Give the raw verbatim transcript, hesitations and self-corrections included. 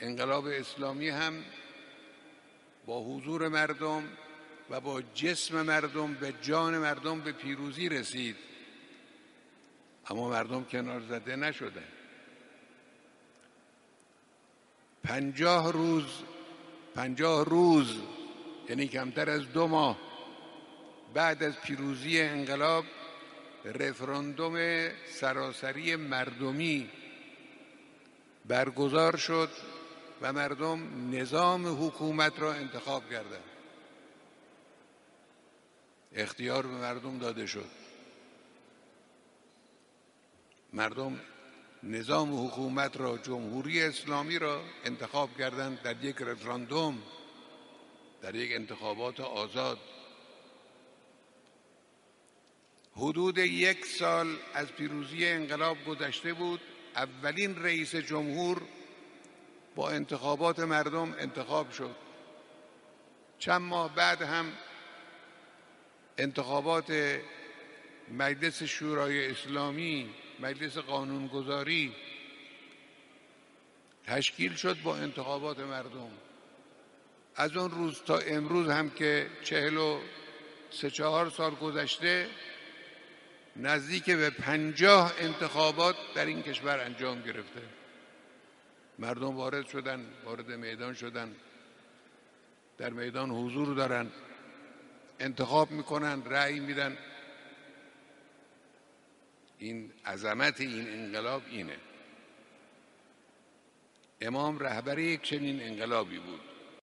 انقلاب اسلامی هم با حضور مردم و با جسم مردم به جان مردم به پیروزی رسید، اما مردم کنار زده نشدن. پنجاه روز پنجاه روز یعنی کمتر از دو ماه بعد از پیروزی انقلاب رفراندوم سراسری مردمی برگزار شد و مردم نظام حکومت را انتخاب کردند. اختیار به مردم داده شد. مردم نظام حکومت را، جمهوری اسلامی را انتخاب کردند در یک رفراندوم، در یک انتخابات آزاد. حدود یک سال از پیروزی انقلاب گذشته بود. اولین رئیس جمهور با انتخابات مردم انتخاب شد. چند ماه بعد هم انتخابات مجلس شورای اسلامی، مجلس قانونگذاری تشکیل شد با انتخابات مردم. از اون روز تا امروز هم که چهل و سه چهار سال گذشته، نزدیک به پنجاه انتخابات در این کشور انجام گرفته. مردم وارد شدن، وارد میدان شدن، در میدان حضور دارن، انتخاب میکنن، رأی میدن. این عظمت این انقلاب اینه. امام رهبر یک چنین انقلابی بود.